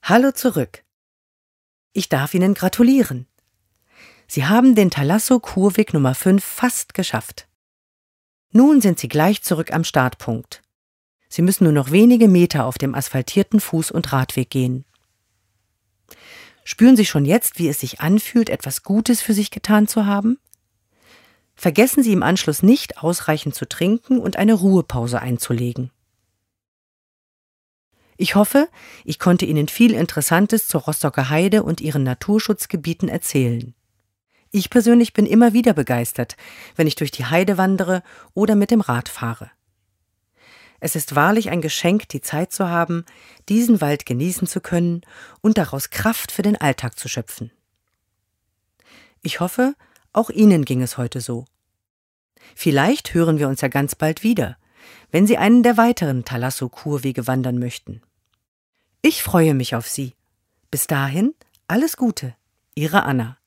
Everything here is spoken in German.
Hallo zurück. Ich darf Ihnen gratulieren. Sie haben den Thalasso-Kurweg Nummer 5 fast geschafft. Nun sind Sie gleich zurück am Startpunkt. Sie müssen nur noch wenige Meter auf dem asphaltierten Fuß- und Radweg gehen. Spüren Sie schon jetzt, wie es sich anfühlt, etwas Gutes für sich getan zu haben? Vergessen Sie im Anschluss nicht, ausreichend zu trinken und eine Ruhepause einzulegen. Ich hoffe, ich konnte Ihnen viel Interessantes zur Rostocker Heide und ihren Naturschutzgebieten erzählen. Ich persönlich bin immer wieder begeistert, wenn ich durch die Heide wandere oder mit dem Rad fahre. Es ist wahrlich ein Geschenk, die Zeit zu haben, diesen Wald genießen zu können und daraus Kraft für den Alltag zu schöpfen. Ich hoffe, auch Ihnen ging es heute so. Vielleicht hören wir uns ja ganz bald wieder, wenn Sie einen der weiteren Thalasso-Kurwege wandern möchten. Ich freue mich auf Sie. Bis dahin, alles Gute, Ihre Anna.